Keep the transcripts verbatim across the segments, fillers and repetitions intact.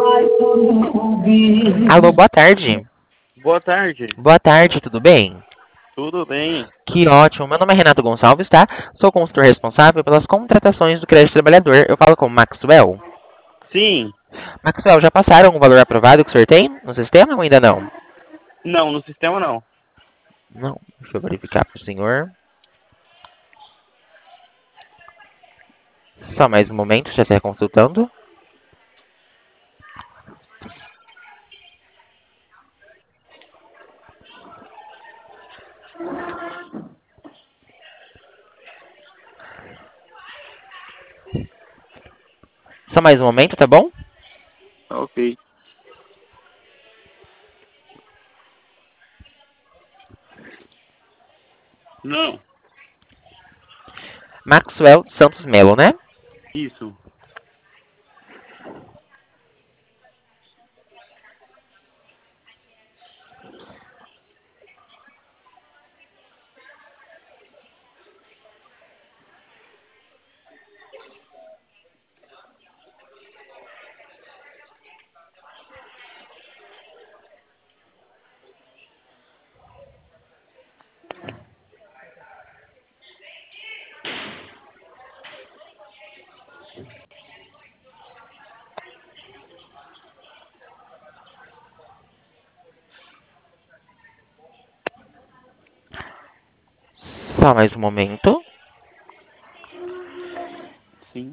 Alô, boa tarde. Boa tarde. Boa tarde, tudo bem? Tudo bem? Que ótimo. Meu nome é Renato Gonçalves, tá? Sou consultor responsável pelas contratações do crédito trabalhador. Eu falo com o Maxwell. Sim. Maxwell, já passaram o valor aprovado que o senhor tem no sistema ou ainda não? Não, no sistema não. Não. Deixa eu verificar para o senhor. Só mais um momento, já está consultando. Só mais um momento, tá bom? Ok. Não. Maxwell Santos Melo, né? Isso. Só mais um momento. Sim.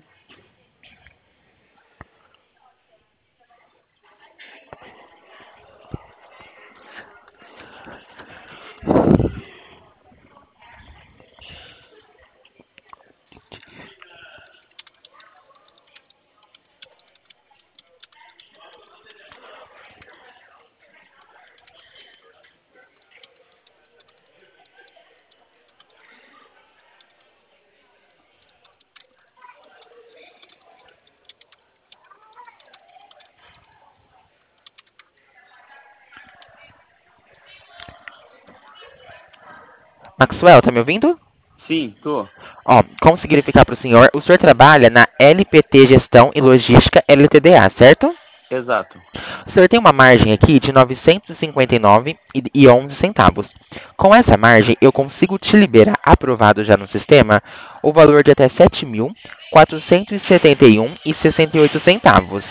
Maxwell, tá me ouvindo? Sim, tô. Ó, como significar para o senhor, o senhor trabalha na L P T Gestão e Logística L T D A, certo? Exato. O senhor tem uma margem aqui de novecentos e cinquenta e nove e onze centavos. Com essa margem, eu consigo te liberar aprovado já no sistema o valor de até sete mil quatrocentos e setenta e um e sessenta e oito centavos.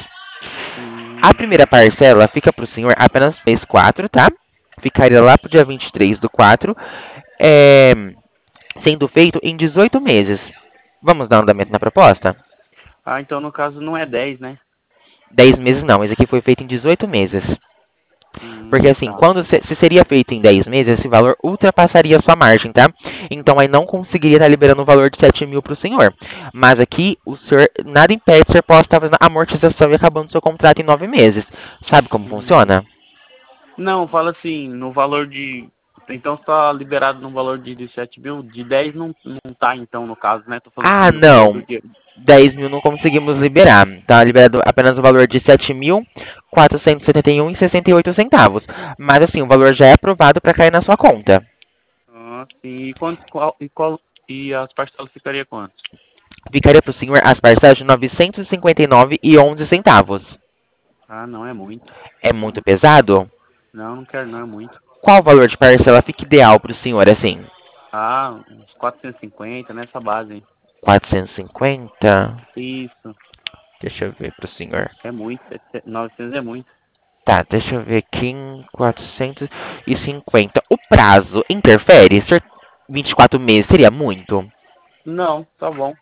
A Hum, primeira parcela fica para o senhor apenas mês quatro, tá? Ficaria lá para o dia vinte e três do quatro, é, sendo feito em dezoito meses. Vamos dar um andamento na proposta? Ah, então no caso não é dez, né? Dez meses não, esse aqui foi feito em dezoito meses. Porque Hum, assim, tá. quando se, se seria feito em dez meses, esse valor ultrapassaria a sua margem, tá? Então aí não conseguiria estar liberando o valor de sete mil para o senhor. Mas aqui, o senhor, nada impede que o senhor possa estar fazendo a amortização e acabando o seu contrato em nove meses. Sabe como Hum. funciona? Não, fala assim, no valor de... Então está liberado no valor de, de sete mil, de dez não, não tá então no caso, né? Tô falando assim, Ah, no valor do não. dia. dez mil não conseguimos liberar. Tá liberado apenas o valor de sete mil quatrocentos e setenta e um e sessenta e oito centavos. Mas assim, o valor já é aprovado para cair na sua conta. Ah, sim. E, quanto, qual, e, qual, e as parcelas ficaria quanto? Ficaria para o senhor as parcelas de novecentos e cinquenta e nove e onze centavos. Ah, não é muito. É muito pesado? Não, não quero não, é muito. Qual o valor de parcela fica ideal para o senhor, assim? Ah, uns quatrocentos e cinquenta nessa base, hein? quatrocentos e cinquenta? Isso, Deixa eu ver para o senhor. é muito. setecentos, novecentos é muito. Tá, deixa eu ver aqui em quatrocentos e cinquenta. O prazo interfere? Senhor, vinte e quatro meses seria muito? Não, tá bom.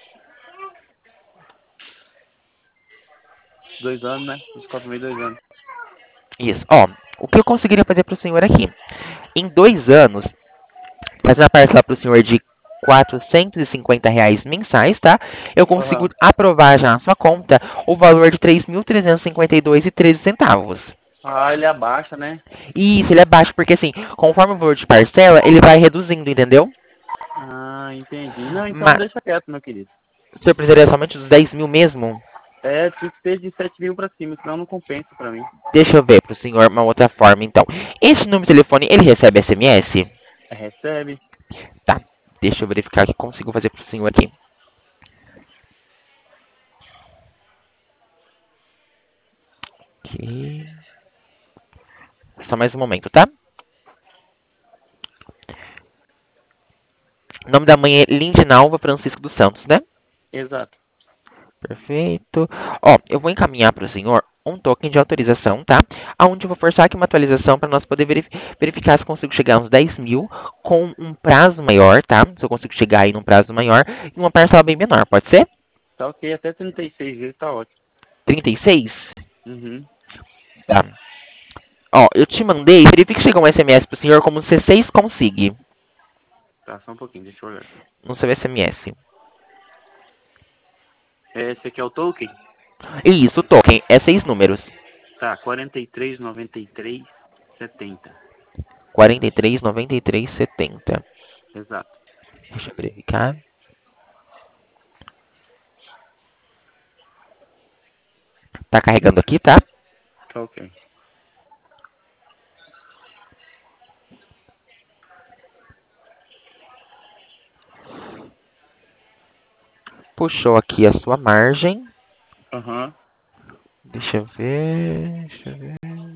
Dois anos, né? Uns quatro meses, dois anos. Isso. Ó, o que eu conseguiria fazer para o senhor aqui? Em dois anos, fazendo a parcela para o senhor de quatrocentos e cinquenta reais mensais, tá? Eu consigo Aham. aprovar já na sua conta o valor de três mil trezentos e cinquenta e dois e treze centavos. Ah, ele abaixa, né? E isso, ele é baixo, porque assim, conforme o valor de parcela, ele vai reduzindo, entendeu? Ah, entendi. Não, então Mas deixa quieto, meu querido. o senhor precisaria somente dos dez mil mesmo? É, tinha que ser de sete mil pra cima, senão não compensa pra mim. Deixa eu ver para o senhor uma outra forma, então. Esse número de telefone, ele recebe S M S? É, recebe. Tá, deixa eu verificar o que consigo fazer para o senhor aqui. aqui. Só mais um momento, tá? O nome da mãe é Lindinalva Francisco dos Santos, né? Exato. Perfeito. Ó, eu vou encaminhar para o senhor um token de autorização, tá? Onde eu vou forçar aqui uma atualização para nós poder verif- verificar se eu consigo chegar a uns dez mil com um prazo maior, tá? Se eu consigo chegar aí num prazo maior e uma parcela bem menor, pode ser? Tá ok, até trinta e seis vezes tá ótimo. trinta e seis? Uhum. Tá. Ó, eu te mandei, verifique que chegou um S M S pro senhor como C seis consigue Tá, só um pouquinho, deixa eu olhar. no seu S M S. Esse aqui é o token? Isso, token, é seis números. Tá, quarenta e três, noventa e três, setenta. quarenta e três, noventa e três, setenta. Exato. Deixa eu verificar. Tá carregando aqui, tá? Tá ok. Puxou aqui a sua margem. Aham. Deixa eu ver. Deixa eu ver.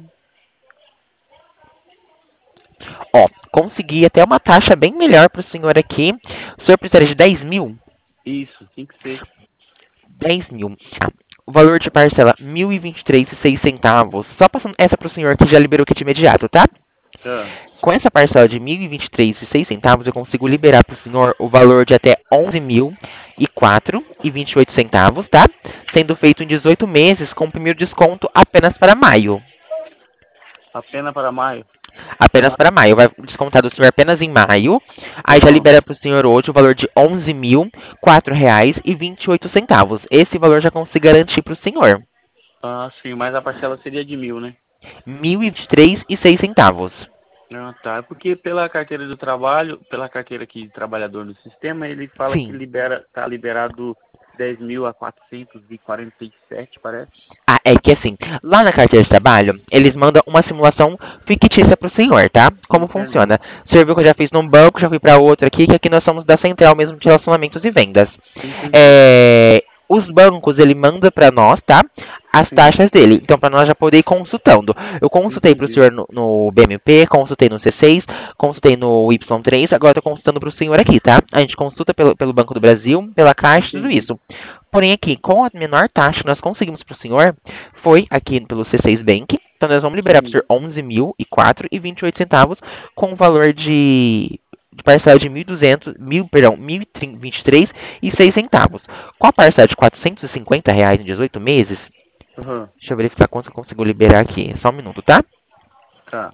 Ó, consegui até uma taxa bem melhor para o senhor aqui. O senhor precisaria de dez mil? Isso, tem que ser. dez mil. Ah, o valor de parcela mil e vinte e três e seis centavos. Só passando essa para o senhor que já liberou o kit imediato, tá? Tá. Com essa parcela de mil e vinte e três e seis centavos, eu consigo liberar para o senhor o valor de até onze mil e quatro e vinte e oito centavos, tá? Sendo feito em dezoito meses com o primeiro desconto apenas para maio. A pena para maio. Apenas Ah, para maio. Vai descontar do senhor apenas em maio. Aí já aham. libera para o senhor hoje o valor de onze mil e quatro reais e vinte e oito centavos. Esse valor já consigo garantir para o senhor. Ah, sim, mas a parcela seria de mil, né? Mil e vinte e três e seis centavos. Ah, tá. É porque pela carteira do trabalho, pela carteira aqui de trabalhador no sistema, ele fala que Sim. libera, tá liberado dez mil a quatrocentos e quarenta e sete, parece. Ah, é que assim, lá na carteira de trabalho, eles mandam uma simulação fictícia para o senhor, tá? Como Entendi. funciona? O senhor viu que eu já fiz num banco, já fui para outro aqui, que aqui nós somos da central mesmo de relacionamentos e vendas. Entendi. É, os bancos, ele manda para nós, tá? As Sim, taxas dele. Então, para nós já poder ir consultando. Eu consultei para o entendi. senhor no, no B M P, consultei no C seis, consultei no Y três, agora estou consultando para o senhor aqui, tá? A gente consulta pelo, pelo Banco do Brasil, pela Caixa, tudo Entendi. isso. Porém, aqui, com a menor taxa que nós conseguimos para o senhor, foi aqui pelo C seis Bank. Então, nós vamos liberar para o Sim. senhor onze mil e quatro e vinte e oito centavos com o valor de, de parcela de mil e duzentos, mil, perdão, mil e vinte e três e seis centavos. Com a parcela de quatrocentos e cinquenta reais em dezoito meses, Aham. deixa eu verificar quanto eu consigo liberar aqui. Só um minuto, tá? Tá.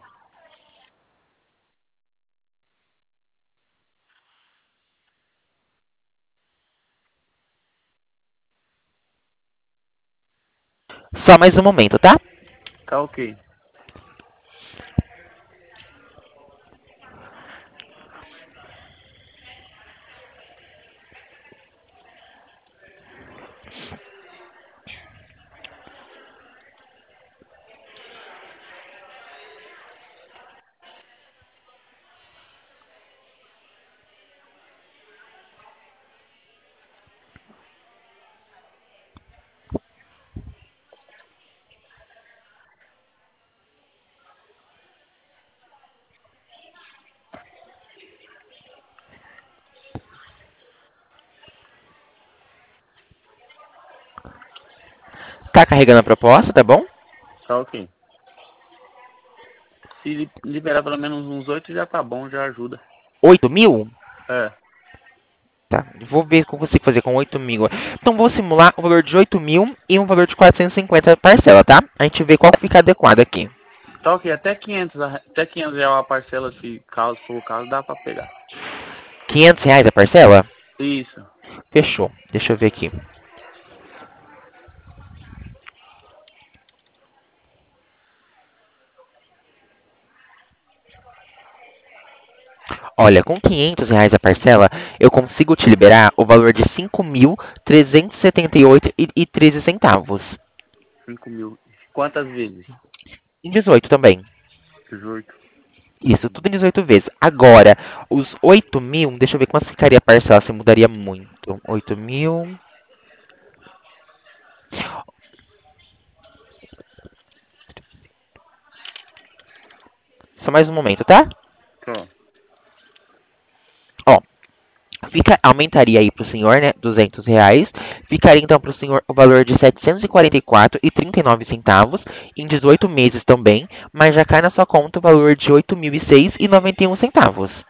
Só mais um momento, tá? Tá ok. Tá carregando a proposta, tá bom? Tá ok. Se li- liberar pelo menos uns oito já tá bom, já ajuda. oito mil? É. Tá, vou ver o que eu consigo fazer com oito mil. Então, vou simular o valor de oito mil e um valor de quatrocentos e cinquenta parcela, tá? A gente vê qual que fica adequado aqui. Tá ok. Até quinhentos, a- até quinhentos reais a parcela, se caso for o caso, dá pra pegar. quinhentos reais a parcela? Isso. Fechou. Deixa eu ver aqui. Olha, com quinhentos reais a parcela, eu consigo te liberar o valor de cinco mil trezentos e setenta e oito e treze centavos. Cinco mil. Quantas vezes? Em dezoito também. Dezoito. Isso, tudo em dezoito vezes. Agora, os oito mil, deixa eu ver quanto ficaria a parcela, se mudaria muito. oito mil. só mais um momento, tá? Tô. Ó, fica, aumentaria aí para o senhor, né, duzentos reais. Ficaria então para o senhor o valor de setecentos e quarenta e quatro reais e trinta e nove centavos em dezoito meses também, mas já cai na sua conta o valor de oito mil e seis reais e noventa e um centavos.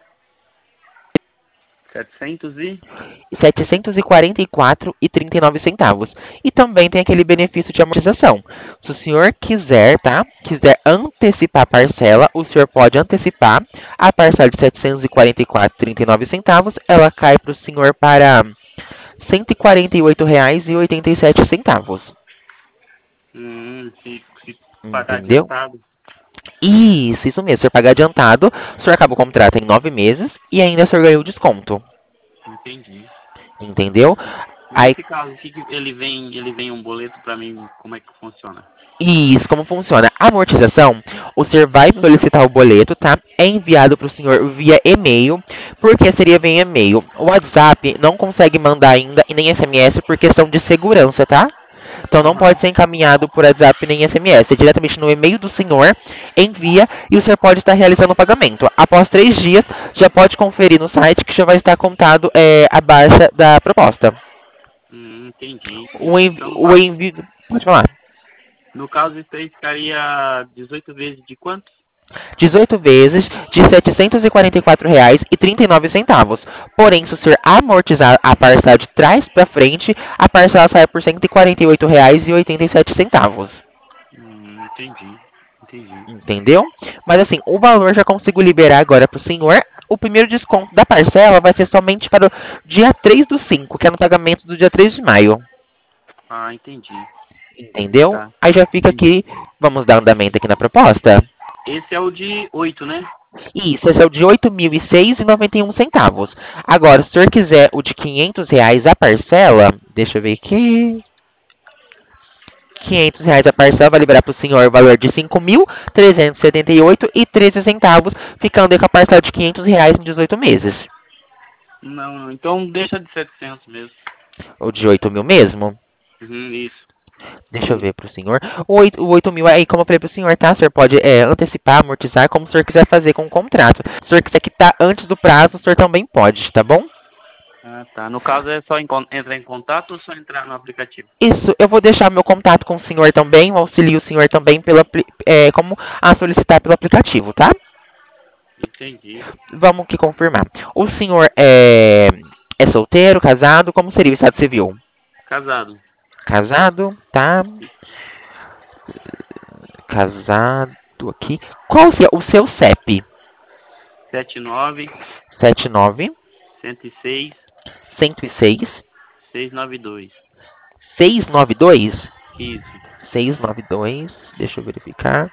setecentos e... setecentos e quarenta e quatro reais e trinta e nove centavos. E também tem aquele benefício de amortização. Se o senhor quiser, tá? Quiser antecipar a parcela, o senhor pode antecipar a parcela de setecentos e quarenta e quatro reais e trinta e nove centavos, ela cai para o senhor para cento e quarenta e oito reais e oitenta e sete centavos. Hum, se, se pagar Entendeu? adiantado. Isso, isso mesmo. Se o senhor pagar adiantado, o senhor acaba o contrato em nove meses e ainda o senhor ganha o desconto. Entendi. Entendeu? Aí, Nesse caso, que que ele vem, ele vem um boleto pra mim, como é que funciona? isso, como funciona? A amortização, o senhor vai solicitar o boleto, tá? É enviado para o senhor via e-mail. Por que seria via e-mail? O WhatsApp não consegue mandar ainda e nem S M S por questão de segurança, tá? Então não Aham. pode ser encaminhado por WhatsApp nem S M S. É diretamente no e-mail do senhor, envia e o senhor pode estar realizando o pagamento. Após três dias, já pode conferir no site que já vai estar contado é, a baixa da proposta. Hum, entendi. O envio, Então, no o caso, envio. Pode falar. no caso, isso aí ficaria dezoito vezes de quanto? dezoito vezes de setecentos e quarenta e quatro reais e trinta e nove centavos. Porém, se o senhor amortizar a parcela de trás para frente, a parcela sai por cento e quarenta e oito reais e oitenta e sete centavos. Hum, entendi. Entendi. Entendeu? Mas assim, o valor já consigo liberar agora para o senhor. O primeiro desconto da parcela vai ser somente para o dia três do cinco, que é no pagamento do dia três de maio. Ah, entendi. Entendeu? Tá. Aí já fica Entendi. aqui, vamos dar andamento aqui na proposta. Esse é o de oito, né? Isso, esse é o de oito mil e seis reais e noventa e um centavos. Agora, se o senhor quiser o de quinhentos reais a parcela, deixa eu ver aqui. quinhentos reais a parcela vai liberar para o senhor o valor de cinco mil trezentos e setenta e oito reais e treze centavos, ficando aí com a parcela de quinhentos reais em dezoito meses. Não, não. Então deixa de setecentos mesmo. Ou de oito mil mesmo? Uhum, isso. Deixa eu ver para o senhor. O oito, o oito mil, aí como eu falei para o senhor, tá? O senhor pode é, antecipar, amortizar, como o senhor quiser fazer com o contrato. Se o senhor quiser quitar antes do prazo, o senhor também pode, tá bom? Ah, tá. No caso é só encon- entrar em contato ou só entrar no aplicativo? Isso, eu vou deixar meu contato com o senhor também, eu auxilio o senhor também pelo, apli- é, como a solicitar pelo aplicativo, tá? Entendi. Vamos que confirmar. O senhor é, é solteiro, casado? Como seria o estado civil? Casado. Casado, tá? Casado aqui. Qual que é o seu C E P? Sete nove Sete nove cento e seis cento e seis seis nove dois. seis nove dois. Isso. Seis nove dois. Deixa eu verificar.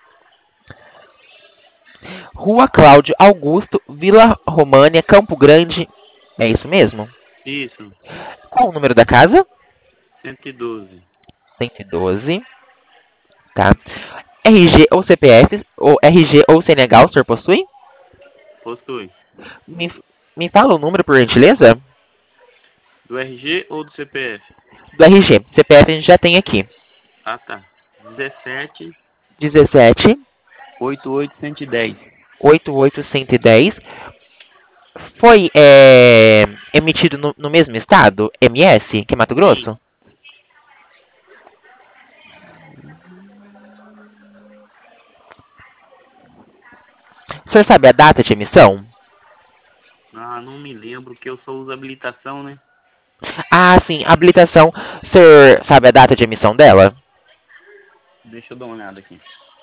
Rua Cláudio Augusto, Vila România, Campo Grande. É isso mesmo? Isso. Qual o número da casa? Cento e doze. cento e doze, tá? R G ou C P F, ou R G ou C N H, o senhor possui? Possui. Me, me fala o número, por gentileza? Do R G ou do C P F? Do R G. C P F a gente já tem aqui. Ah, tá. dezessete dezessete, oitenta e oito cento e dez. oitenta e oito, cento e dez. Foi é, emitido no, no mesmo estado? M S, que é Mato Sim. Grosso? O senhor sabe a data de emissão? Ah, não me lembro que eu só uso habilitação, né? Ah, sim, habilitação. O senhor sabe a data de emissão dela? Deixa eu dar uma olhada aqui.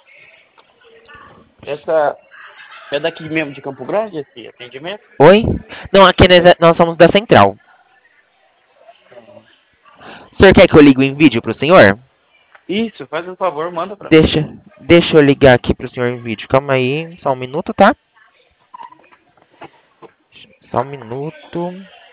Essa é daqui mesmo de Campo Grande, esse atendimento? Oi? Não, aqui nós, é- nós somos da central. O senhor quer que eu ligue em vídeo pro senhor? Isso, faz um favor, manda pra mim. Deixa, deixa eu ligar aqui pro senhor em vídeo. Calma aí, só um minuto, tá? Só um minuto.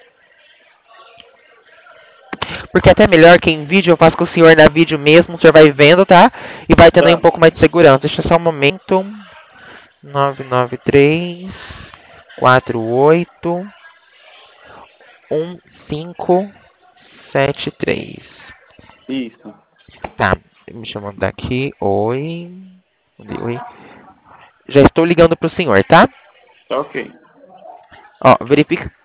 Porque até melhor que em vídeo eu faço com o senhor na vídeo mesmo, o senhor vai vendo, tá? E vai tendo aí um Tá. pouco mais de segurança. Deixa só um momento. nove nove três quatro oito um cinco sete três. Isso. Tá, me chamando daqui. Oi. Oi. Já estou ligando para o senhor, tá? Tá ok. Ó, verifica